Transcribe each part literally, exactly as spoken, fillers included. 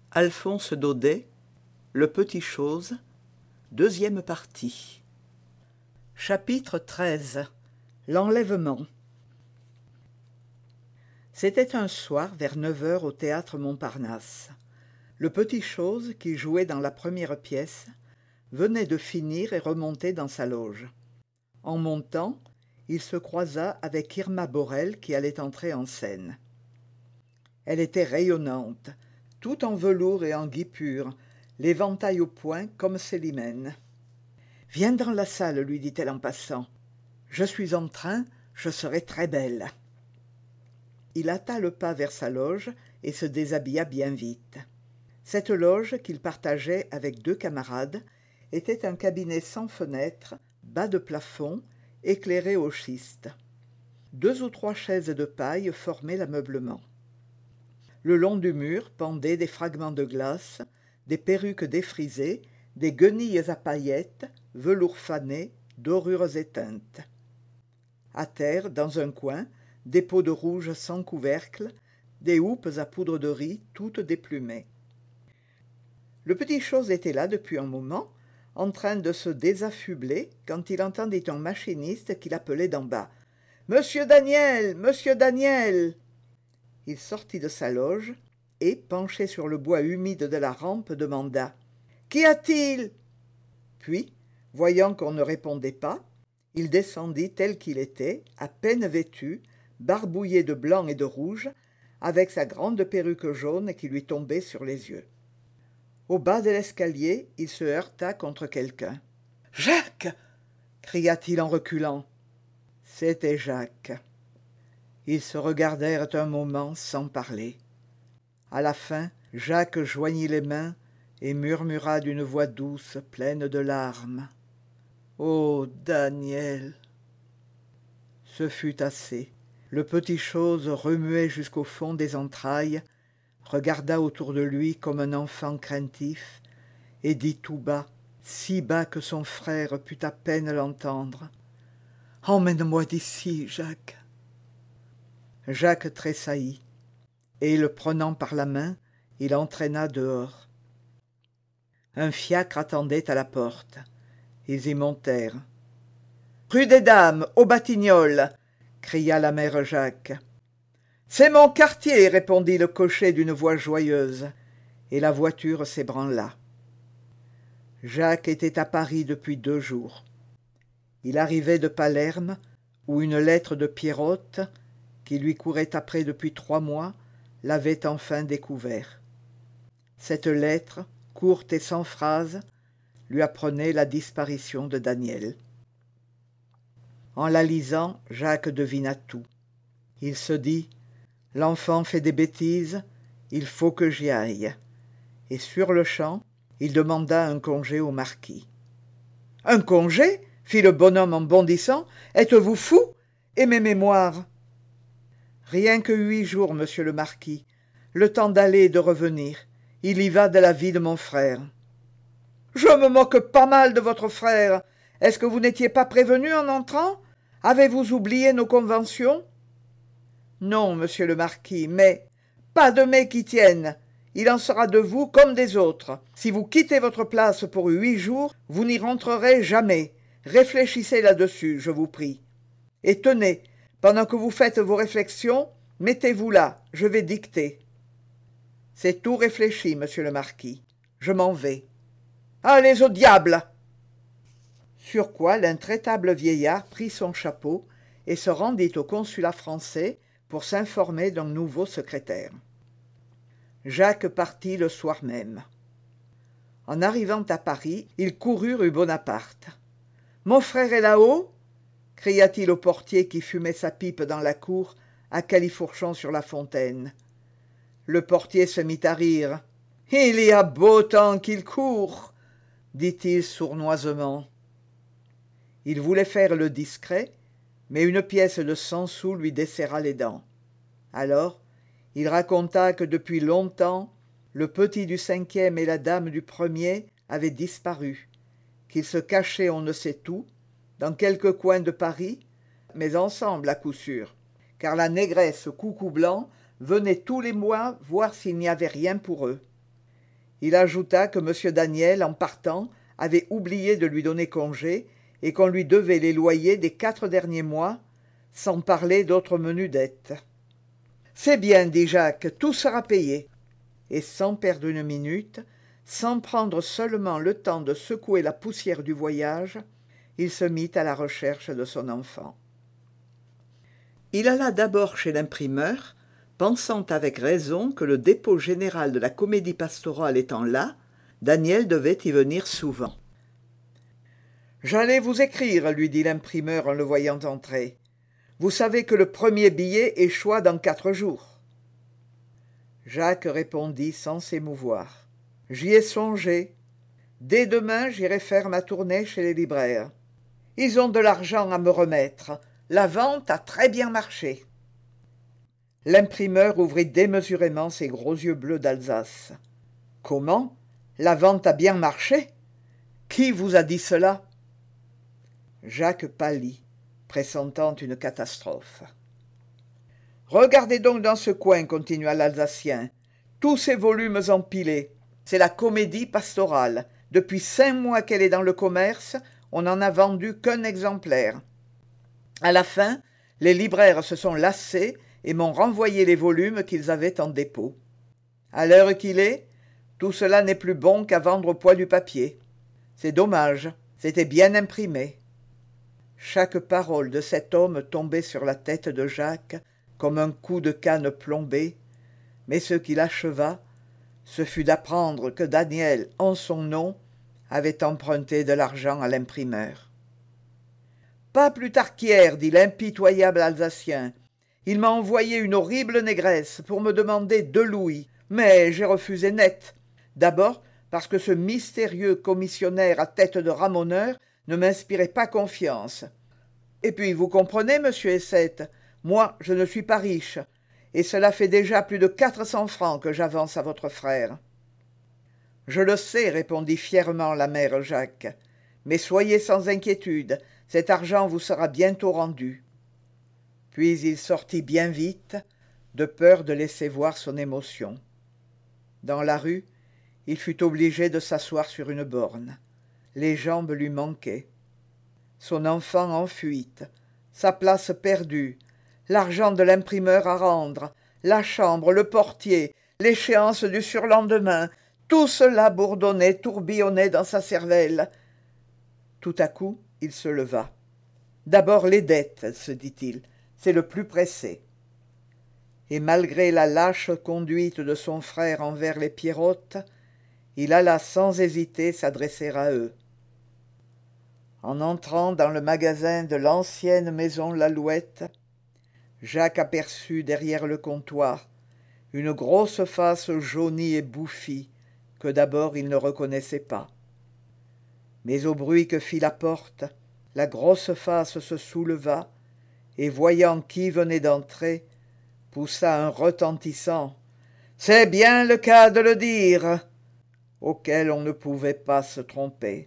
Alphonse Daudet, Le Petit Chose, deuxième partie. Chapitre treize. L'enlèvement. C'était un soir vers neuf heures au théâtre Montparnasse. Le Petit Chose, qui jouait dans la première pièce, venait de finir et remontait dans sa loge. En montant, il se croisa avec Irma Borel qui allait entrer en scène. Elle était rayonnante, tout en velours et en guipure, l'éventail au poing comme Célimène. « Viens dans la salle, lui dit-elle en passant. Je suis en train, je serai très belle. » Il hâta le pas vers sa loge et se déshabilla bien vite. Cette loge, qu'il partageait avec deux camarades, était un cabinet sans fenêtre, bas de plafond, éclairé au schiste. Deux ou trois chaises de paille formaient l'ameublement. Le long du mur pendaient des fragments de glace, des perruques défrisées, des guenilles à paillettes, velours fané, dorures éteintes. À terre, dans un coin, des pots de rouge sans couvercle, des houppes à poudre de riz toutes déplumées. Le Petit Chose était là depuis un moment, en train de se désaffubler, quand il entendit un machiniste qui l'appelait d'en bas. « Monsieur Daniel, Monsieur Daniel !» Il sortit de sa loge et, penché sur le bois humide de la rampe, demanda « Qu'y a-t-il » Puis, voyant qu'on ne répondait pas, il descendit tel qu'il était, à peine vêtu, barbouillé de blanc et de rouge, avec sa grande perruque jaune qui lui tombait sur les yeux. Au bas de l'escalier, il se heurta contre quelqu'un. « Jacques !» cria-t-il en reculant. C'était Jacques. Ils se regardèrent un moment sans parler. À la fin, Jacques joignit les mains et murmura d'une voix douce, pleine de larmes. « Oh, Daniel !» Ce fut assez. Le Petit Chose remuait jusqu'au fond des entrailles, regarda autour de lui comme un enfant craintif, et dit tout bas, si bas que son frère put à peine l'entendre. « Emmène-moi d'ici, Jacques !» Jacques tressaillit, et, le prenant par la main, il entraîna dehors. Un fiacre attendait à la porte. Ils y montèrent. « Rue des Dames, aux Batignolles !» cria la mère Jacques. « C'est mon quartier !» répondit le cocher d'une voix joyeuse, et la voiture s'ébranla. Jacques était à Paris depuis deux jours. Il arrivait de Palerme, où une lettre de Pierrotte, qui lui courait après depuis trois mois, l'avait enfin découvert. Cette lettre, courte et sans phrase, lui apprenait la disparition de Daniel. En la lisant, Jacques devina tout. Il se dit « L'enfant fait des bêtises, il faut que j'y aille. » Et sur-le-champ, il demanda un congé au marquis. « Un congé ?» fit le bonhomme en bondissant. « Êtes-vous fou ? Et mes mémoires ?» « Rien que huit jours, monsieur le marquis. Le temps d'aller et de revenir. Il y va de la vie de mon frère. »« Je me moque pas mal de votre frère. Est-ce que vous n'étiez pas prévenu en entrant ? Avez-vous oublié nos conventions ?»« Non, monsieur le marquis, mais... »« Pas de mais qui tienne. Il en sera de vous comme des autres. Si vous quittez votre place pour huit jours, vous n'y rentrerez jamais. Réfléchissez là-dessus, je vous prie. Et tenez, pendant que vous faites vos réflexions, mettez-vous là, je vais dicter. »« C'est tout réfléchi, monsieur le marquis. Je m'en vais. »« Allez au diable !» Sur quoi l'intraitable vieillard prit son chapeau et se rendit au consulat français pour s'informer d'un nouveau secrétaire. Jacques partit le soir même. En arrivant à Paris, il courut rue Bonaparte. « Mon frère est là-haut ?» cria-t-il au portier qui fumait sa pipe dans la cour, à Califourchon-sur-la-Fontaine. Le portier se mit à rire. « Il y a beau temps qu'il court !» dit-il sournoisement. Il voulait faire le discret, mais une pièce de cent sous lui desserra les dents. Alors, il raconta que depuis longtemps, le petit du cinquième et la dame du premier avaient disparu, qu'ils se cachaient on ne sait où, dans quelque coin de Paris, mais ensemble à coup sûr, car la négresse Coucou Blanc venait tous les mois voir s'il n'y avait rien pour eux. Il ajouta que M. Daniel, en partant, avait oublié de lui donner congé et qu'on lui devait les loyers des quatre derniers mois, sans parler d'autres menues dettes. « C'est bien, dit Jacques, tout sera payé. » Et sans perdre une minute, sans prendre seulement le temps de secouer la poussière du voyage, il se mit à la recherche de son enfant. Il alla d'abord chez l'imprimeur, pensant avec raison que le dépôt général de la Comédie pastorale étant là, Daniel devait y venir souvent. « J'allais vous écrire, lui dit l'imprimeur en le voyant entrer. Vous savez que le premier billet échoit dans quatre jours. » Jacques répondit sans s'émouvoir. « J'y ai songé. Dès demain, j'irai faire ma tournée chez les libraires. Ils ont de l'argent à me remettre. La vente a très bien marché. » L'imprimeur ouvrit démesurément ses gros yeux bleus d'Alsace. « Comment ? La vente a bien marché ? Qui vous a dit cela ?» Jacques pâlit, pressentant une catastrophe. « Regardez donc dans ce coin, continua l'Alsacien, tous ces volumes empilés. C'est la Comédie pastorale. Depuis cinq mois qu'elle est dans le commerce, on n'en a vendu qu'un exemplaire. À la fin, les libraires se sont lassés et m'ont renvoyé les volumes qu'ils avaient en dépôt. À l'heure qu'il est, tout cela n'est plus bon qu'à vendre au poids du papier. C'est dommage, c'était bien imprimé. » Chaque parole de cet homme tombait sur la tête de Jacques comme un coup de canne plombé, mais ce qui l'acheva, ce fut d'apprendre que Daniel, en son nom, avait emprunté de l'argent à l'imprimeur. « Pas plus tard qu'hier, dit l'impitoyable Alsacien, il m'a envoyé une horrible négresse pour me demander deux louis, mais j'ai refusé net. D'abord parce que ce mystérieux commissionnaire à tête de ramoneur ne m'inspirait pas confiance. Et puis, vous comprenez, monsieur Essette, moi, je ne suis pas riche, et cela fait déjà plus de quatre cents francs que j'avance à votre frère. »« Je le sais, répondit fièrement la mère Jacques, mais soyez sans inquiétude, cet argent vous sera bientôt rendu. » Puis il sortit bien vite, de peur de laisser voir son émotion. Dans la rue, il fut obligé de s'asseoir sur une borne. Les jambes lui manquaient. Son enfant en fuite, sa place perdue, l'argent de l'imprimeur à rendre, la chambre, le portier, l'échéance du surlendemain, tout cela bourdonnait, tourbillonnait dans sa cervelle. Tout à coup, il se leva. « D'abord les dettes, se dit-il, c'est le plus pressé. » Et malgré la lâche conduite de son frère envers les Pierrottes, il alla sans hésiter s'adresser à eux. En entrant dans le magasin de l'ancienne maison Lalouette, Jacques aperçut derrière le comptoir une grosse face jaunie et bouffie que d'abord il ne reconnaissait pas. Mais au bruit que fit la porte, la grosse face se souleva et, voyant qui venait d'entrer, poussa un retentissant « C'est bien le cas de le dire !» auquel on ne pouvait pas se tromper.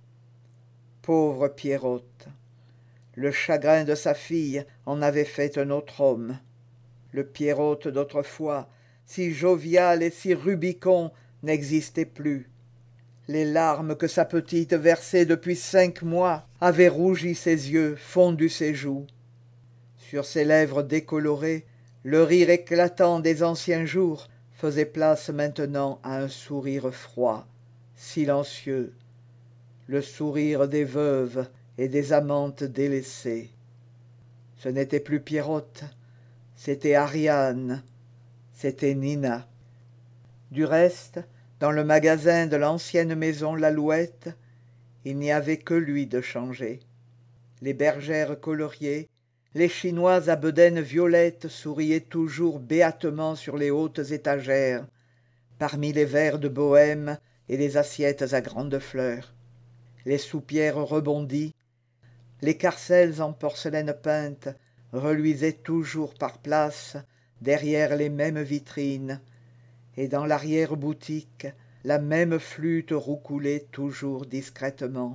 Pauvre Pierrotte, le chagrin de sa fille en avait fait un autre homme. Le Pierrotte d'autrefois, si jovial et si rubicond, n'existait plus. Les larmes que sa petite versait depuis cinq mois avaient rougi ses yeux, fondu ses joues. Sur ses lèvres décolorées, le rire éclatant des anciens jours faisait place maintenant à un sourire froid, silencieux, le sourire des veuves et des amantes délaissées. Ce n'était plus Pierrotte, c'était Ariane, c'était Nina. Du reste, dans le magasin de l'ancienne maison Lalouette, il n'y avait que lui de changé. Les bergères coloriées, les chinoises à bedaines violettes souriaient toujours béatement sur les hautes étagères, parmi les verres de bohème et les assiettes à grandes fleurs. Les soupières rebondies, les carcelles en porcelaine peinte reluisaient toujours par places derrière les mêmes vitrines, et dans l'arrière-boutique, la même flûte roucoulait toujours discrètement.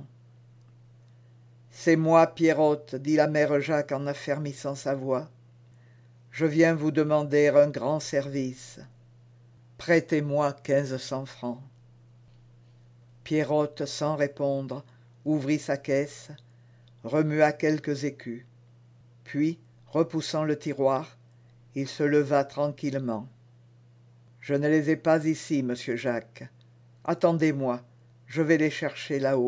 « C'est moi, Pierrotte, dit la mère Jacques en affermissant sa voix. Je viens vous demander un grand service. Prêtez-moi quinze cents francs. » Pierrotte, sans répondre, ouvrit sa caisse, remua quelques écus. Puis, repoussant le tiroir, il se leva tranquillement. « Je ne les ai pas ici, monsieur Jacques. Attendez-moi, je vais les chercher là-haut. »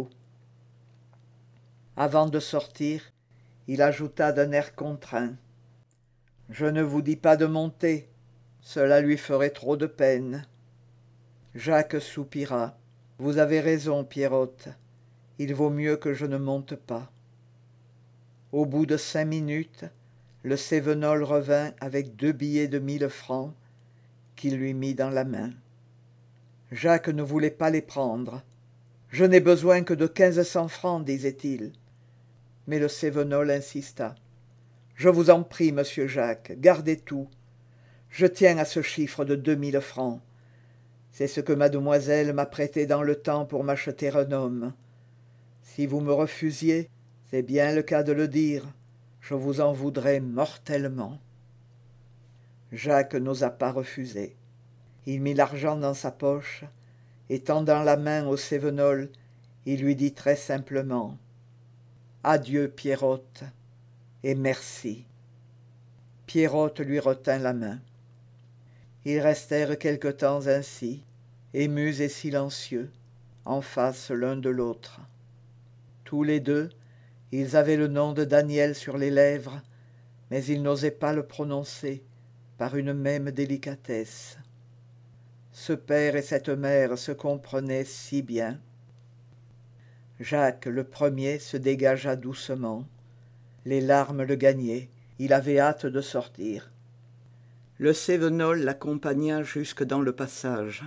Avant de sortir, il ajouta d'un air contraint. « Je ne vous dis pas de monter, cela lui ferait trop de peine. » Jacques soupira. « Vous avez raison, Pierrotte, il vaut mieux que je ne monte pas. » Au bout de cinq minutes, le Cévenol revint avec deux billets de mille francs qu'il lui mit dans la main. Jacques ne voulait pas les prendre. « Je n'ai besoin que de quinze cents francs, disait-il. » Mais le Cévenol insista. « Je vous en prie, monsieur Jacques, gardez tout. Je tiens à ce chiffre de deux mille francs. C'est ce que mademoiselle m'a prêté dans le temps pour m'acheter un homme. Si vous me refusiez, c'est bien le cas de le dire, je vous en voudrais mortellement. » Jacques n'osa pas refuser. Il mit l'argent dans sa poche, et tendant la main au Cévenol, il lui dit très simplement « Adieu, Pierrotte, et merci. » Pierrotte lui retint la main. Ils restèrent quelque temps ainsi, émus et silencieux, en face l'un de l'autre. Tous les deux, ils avaient le nom de Daniel sur les lèvres, mais ils n'osaient pas le prononcer, par une même délicatesse. Ce père et cette mère se comprenaient si bien. Jacques, le premier, se dégagea doucement. Les larmes le gagnaient, il avait hâte de sortir. Le Cévenol l'accompagna jusque dans le passage.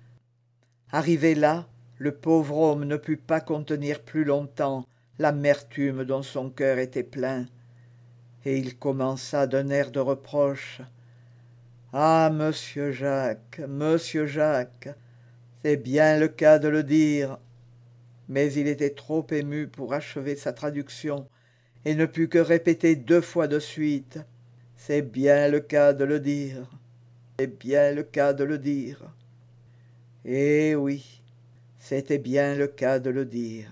Arrivé là, le pauvre homme ne put pas contenir plus longtemps l'amertume dont son cœur était plein, et il commença d'un air de reproche. « Ah, monsieur Jacques, monsieur Jacques, c'est bien le cas de le dire. » Mais il était trop ému pour achever sa traduction, et ne put que répéter deux fois de suite. « C'est bien le cas de le dire, c'est bien le cas de le dire. » Eh oui, c'était bien le cas de le dire.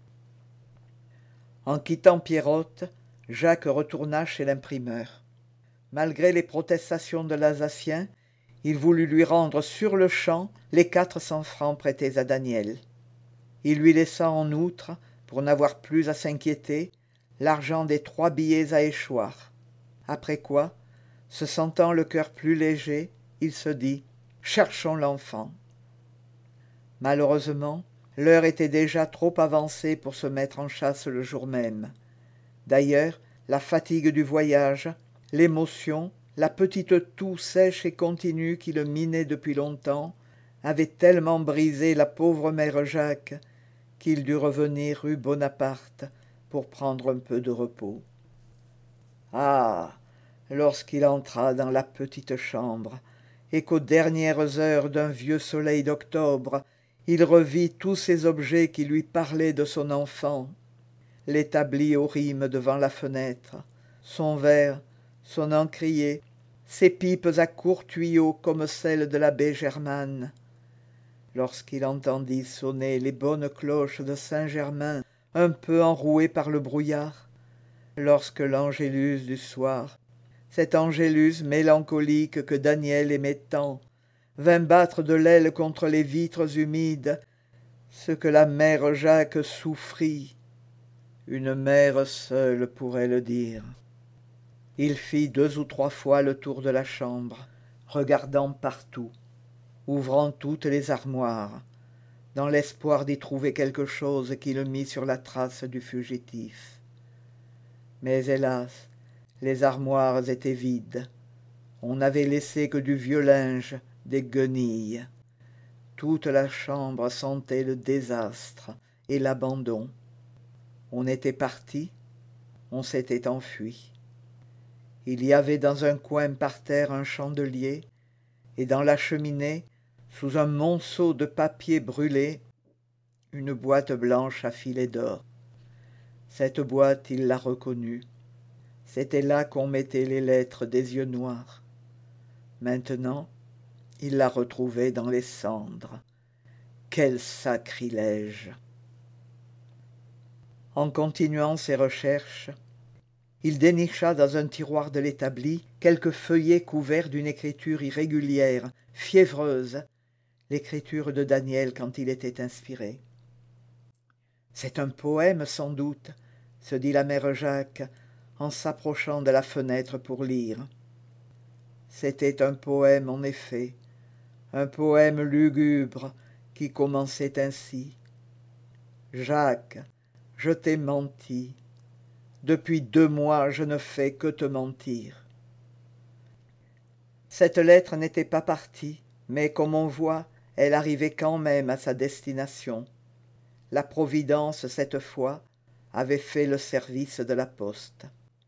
En quittant Pierrotte, Jacques retourna chez l'imprimeur. Malgré les protestations de l'Alsacien, il voulut lui rendre sur-le-champ les quatre cents francs prêtés à Daniel. Il lui laissa en outre, pour n'avoir plus à s'inquiéter, l'argent des trois billets à échoir. Après quoi, se sentant le cœur plus léger, il se dit « Cherchons l'enfant ». Malheureusement, l'heure était déjà trop avancée pour se mettre en chasse le jour même. D'ailleurs, la fatigue du voyage, l'émotion, la petite toux sèche et continue qui le minait depuis longtemps, avaient tellement brisé la pauvre mère Jacques qu'il dut revenir rue Bonaparte pour prendre un peu de repos. Ah, lorsqu'il entra dans la petite chambre, et qu'aux dernières heures d'un vieux soleil d'octobre, il revit tous ces objets qui lui parlaient de son enfant, l'établi au rime devant la fenêtre, son verre, son encrier, ses pipes à courts tuyaux comme celles de l'abbé Germane. Lorsqu'il entendit sonner les bonnes cloches de Saint-Germain, un peu enrouées par le brouillard, lorsque l'angélus du soir, cet angélus mélancolique que Daniel aimait tant, vint battre de l'aile contre les vitres humides, ce que la mère Jacques souffrit, une mère seule pourrait le dire. Il fit deux ou trois fois le tour de la chambre, regardant partout, ouvrant toutes les armoires, dans l'espoir d'y trouver quelque chose qui le mît sur la trace du fugitif. Mais hélas, les armoires étaient vides. On n'avait laissé que du vieux linge, des guenilles. Toute la chambre sentait le désastre et l'abandon. On était parti, on s'était enfui. Il y avait dans un coin par terre un chandelier, et dans la cheminée, sous un monceau de papier brûlé, une boîte blanche à filets d'or. Cette boîte, il la reconnut. C'était là qu'on mettait les lettres des yeux noirs. Maintenant, il la retrouvait dans les cendres. Quel sacrilège! En continuant ses recherches, il dénicha dans un tiroir de l'établi quelques feuillets couverts d'une écriture irrégulière, fiévreuse, l'écriture de Daniel quand il était inspiré. « C'est un poème sans doute, » se dit la mère Jacques, en s'approchant de la fenêtre pour lire. C'était un poème en effet, un poème lugubre qui commençait ainsi. « Jacques, je t'ai menti. Depuis deux mois, je ne fais que te mentir. » Cette lettre n'était pas partie, mais comme on voit, elle arrivait quand même à sa destination. La Providence, cette fois, avait fait le service de la poste.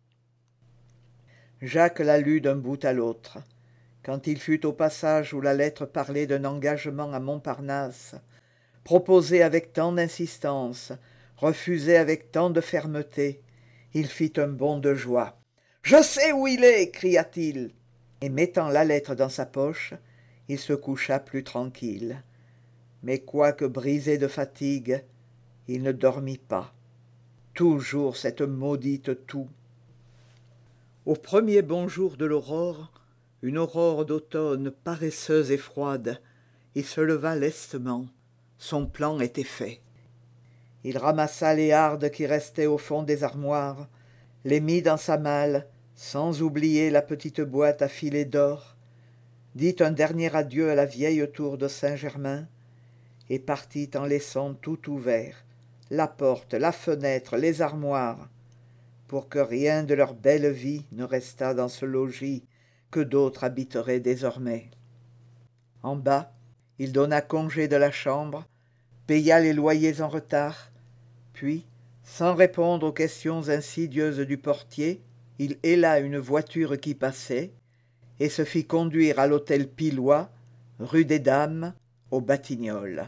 Jacques la lut d'un bout à l'autre. Quand il fut au passage où la lettre parlait d'un engagement à Montparnasse, proposé avec tant d'insistance, refusé avec tant de fermeté, il fit un bond de joie. « Je sais où il est !» cria-t-il. Et mettant la lettre dans sa poche, il se coucha plus tranquille. Mais quoique brisé de fatigue, il ne dormit pas. Toujours cette maudite toux. Au premier bonjour de l'aurore, une aurore d'automne paresseuse et froide, il se leva lestement. Son plan était fait. Il ramassa les hardes qui restaient au fond des armoires, les mit dans sa malle, sans oublier la petite boîte à filets d'or, dit un dernier adieu à la vieille tour de Saint-Germain, et partit en laissant tout ouvert, la porte, la fenêtre, les armoires, pour que rien de leur belle vie ne restât dans ce logis que d'autres habiteraient désormais. En bas, il donna congé de la chambre, paya les loyers en retard, puis, sans répondre aux questions insidieuses du portier, il héla une voiture qui passait et se fit conduire à l'hôtel Pilois, rue des Dames, aux Batignolles.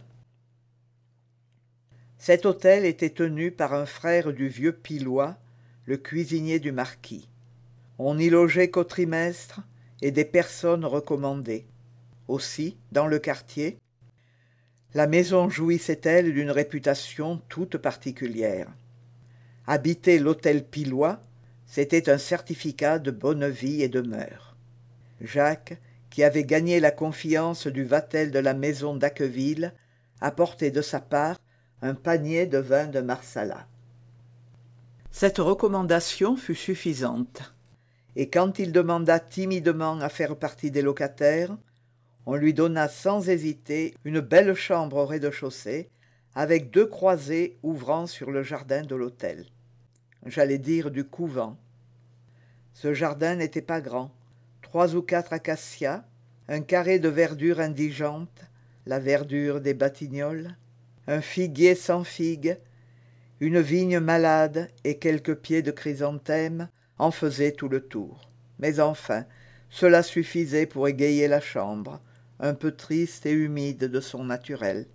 Cet hôtel était tenu par un frère du vieux Pilois, le cuisinier du marquis. On n'y logeait qu'au trimestre et des personnes recommandées. Aussi, dans le quartier, la maison jouissait-elle d'une réputation toute particulière. Habiter l'hôtel Pilois, c'était un certificat de bonne vie et de mœurs. Jacques, qui avait gagné la confiance du vatel de la maison d'Acqueville, apportait de sa part un panier de vin de Marsala. Cette recommandation fut suffisante, et quand il demanda timidement à faire partie des locataires, on lui donna sans hésiter une belle chambre au rez-de-chaussée, avec deux croisées ouvrant sur le jardin de l'hôtel. J'allais dire du couvent. Ce jardin n'était pas grand. Trois ou quatre acacias, un carré de verdure indigente, la verdure des Batignolles, un figuier sans figues, une vigne malade et quelques pieds de chrysanthème en faisaient tout le tour. Mais enfin, cela suffisait pour égayer la chambre, un peu triste et humide de son naturel.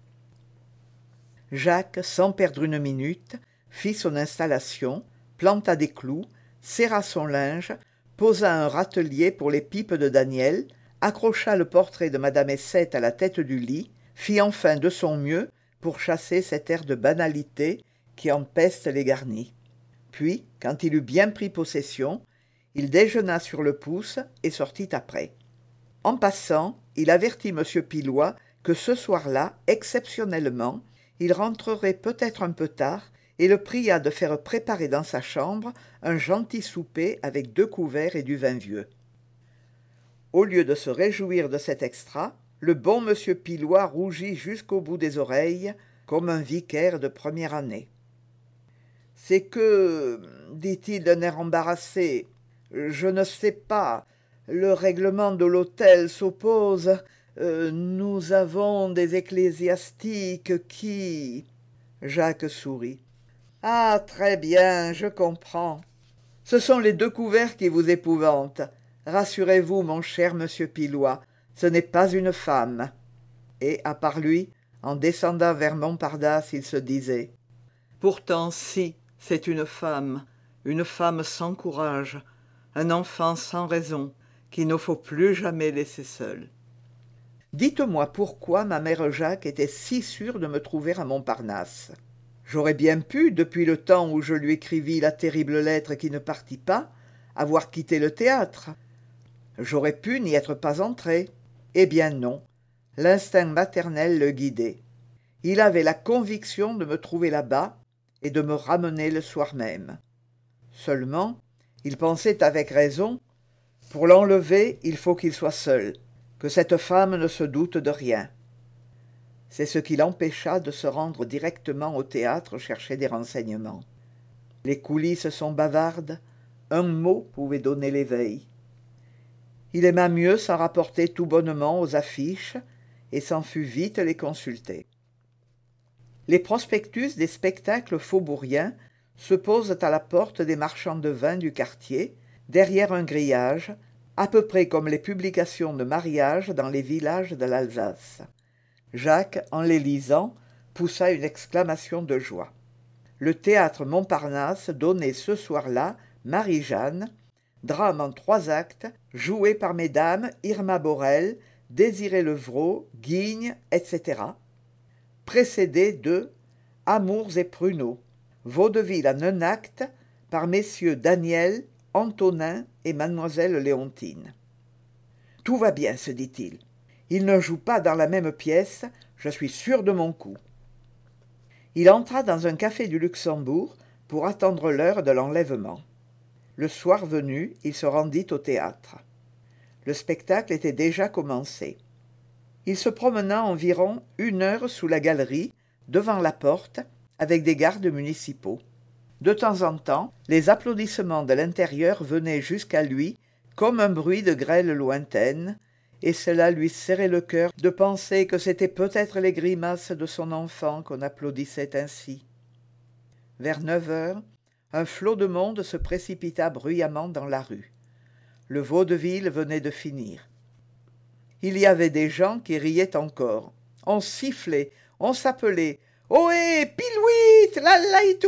Jacques, sans perdre une minute, fit son installation, planta des clous, serra son linge, posa un râtelier pour les pipes de Daniel, accrocha le portrait de madame Essette à la tête du lit, fit enfin de son mieux pour chasser cet air de banalité qui empeste les garnis. Puis, quand il eut bien pris possession, il déjeuna sur le pouce et sortit après. En passant, il avertit M. Pilois que ce soir-là, exceptionnellement, il rentrerait peut-être un peu tard et le pria de faire préparer dans sa chambre un gentil souper avec deux couverts et du vin vieux. Au lieu de se réjouir de cet extra, le bon M. Pilois rougit jusqu'au bout des oreilles, comme un vicaire de première année. « C'est que, dit-il d'un air embarrassé, je ne sais pas, le règlement de l'hôtel s'oppose, euh, nous avons des ecclésiastiques qui... » Jacques sourit. « Ah, très bien, je comprends. Ce sont les deux couverts qui vous épouvantent. Rassurez-vous, mon cher monsieur Pilois, ce n'est pas une femme. » Et, à part lui, en descendant vers Montparnasse, il se disait « Pourtant, si, c'est une femme, une femme sans courage, un enfant sans raison, qu'il ne faut plus jamais laisser seul. » Dites-moi pourquoi ma mère Jacques était si sûre de me trouver à Montparnasse. J'aurais bien pu, depuis le temps où je lui écrivis la terrible lettre qui ne partit pas, avoir quitté le théâtre. J'aurais pu n'y être pas entré. Eh bien non, l'instinct maternel le guidait. Il avait la conviction de me trouver là-bas et de me ramener le soir même. Seulement, il pensait avec raison, pour l'enlever, il faut qu'il soit seul, que cette femme ne se doute de rien. C'est ce qui l'empêcha de se rendre directement au théâtre chercher des renseignements. Les coulisses sont bavardes, un mot pouvait donner l'éveil. Il aima mieux s'en rapporter tout bonnement aux affiches et s'en fut vite les consulter. Les prospectus des spectacles faubouriens se posent à la porte des marchands de vin du quartier, derrière un grillage, à peu près comme les publications de mariage dans les villages de l'Alsace. Jacques, en les lisant, poussa une exclamation de joie. Le théâtre Montparnasse donnait ce soir-là Marie-Jeanne, drame en trois actes, joué par mesdames Irma Borel, Désiré Levrault, Guigne, et cetera, précédé de Amours et pruneaux, vaudeville en un acte par messieurs Daniel, Antonin et mademoiselle Léontine. Tout va bien, se dit-il. Ils ne jouent pas dans la même pièce, je suis sûr de mon coup. Il entra dans un café du Luxembourg pour attendre l'heure de l'enlèvement. Le soir venu, il se rendit au théâtre. Le spectacle était déjà commencé. Il se promena environ une heure sous la galerie, devant la porte, avec des gardes municipaux. De temps en temps, les applaudissements de l'intérieur venaient jusqu'à lui comme un bruit de grêle lointaine, et cela lui serrait le cœur de penser que c'étaient peut-être les grimaces de son enfant qu'on applaudissait ainsi. Vers neuf heures, un flot de monde se précipita bruyamment dans la rue. Le vaudeville venait de finir. Il y avait des gens qui riaient encore. On sifflait, on s'appelait « Ohé, Pilouit, la laïtou !»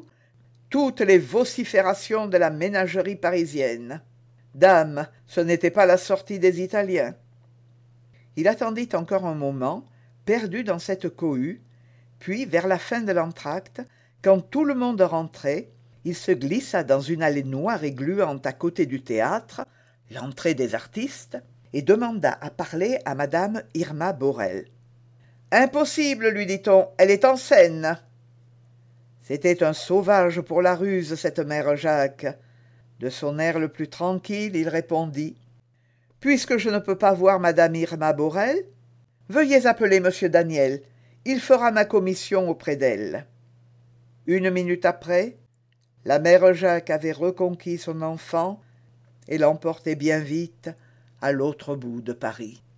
Toutes les vociférations de la ménagerie parisienne. Dame, ce n'était pas la sortie des Italiens. Il attendit encore un moment, perdu dans cette cohue, puis, vers la fin de l'entr'acte, quand tout le monde rentrait, il se glissa dans une allée noire et gluante à côté du théâtre, l'entrée des artistes, et demanda à parler à madame Irma Borel. « Impossible, lui dit-on, elle est en scène. » C'était un sauvage pour la ruse, cette mère Jacques. De son air le plus tranquille, il répondit « Puisque je ne peux pas voir madame Irma Borel, veuillez appeler monsieur Daniel, il fera ma commission auprès d'elle. » Une minute après, la mère Jacques avait reconquis son enfant et l'emportait bien vite à l'autre bout de Paris.